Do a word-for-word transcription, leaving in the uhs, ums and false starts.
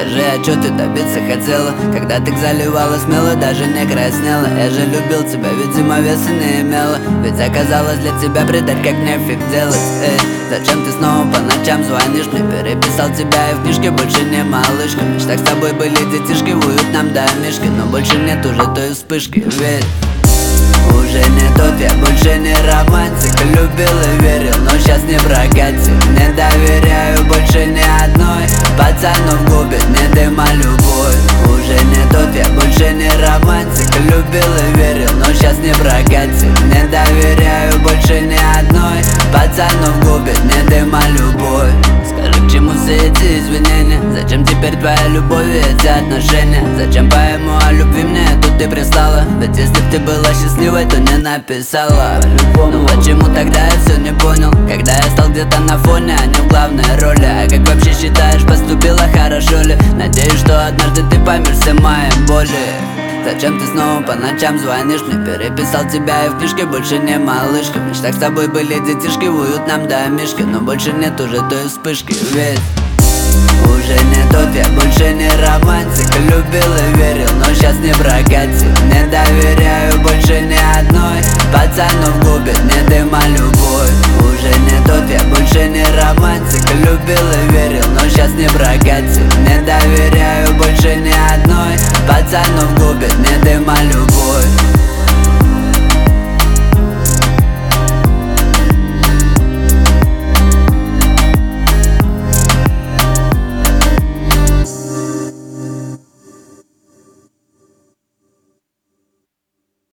Скажи, а чё ты добиться хотела, когда ты заливала смело, даже не краснела? Я же любил тебя, ведь зима веса не имела, ведь оказалось для тебя предать, как мне фиг делать. Эй, зачем ты снова по ночам звонишь мне? Переписал тебя и в книжке больше не малышка. В мечтах с тобой были детишки, в уютном домишке, но больше нет уже той вспышки, верь. Уже не тот, я больше не романтик. Любил и верил, но сейчас не прокатит. Не доверяю больше ни одной. Пацанов губит не дыма любовь. Уже не тот, я больше не романтик. Любил и верил, но сейчас не прокатит. Не доверяю больше ни одной. Пацанов губит не дыма любовь. Скажи, к чему все эти извинения? Зачем теперь твоя любовь и эти отношения? Зачем поэму о любви мне тут ты прислала? Ведь если б ты была счастливой, то не написала. Ну почему тогда я все не понял? Когда я стал где-то на фоне, а не в главной роли. А как вообще считаешь, поступила хорошо ли? Надеюсь, что однажды ты поймешь все мои боли. Зачем ты снова по ночам звонишь мне? Переписал тебя и в книжке больше не малышка. В мечтах с тобой были детишки, в уютном домишке, но больше нет уже той вспышки, ведь уже не тот, я больше не романтик. Любил и верил, но сейчас не прокатит. Не доверяю больше ни одной. Пацанов губит не дыма любовь. Уже не тот, я больше не романтик. Любил и верил, но сейчас не прокатит. Не доверяю больше ни одной. Пацанов губит не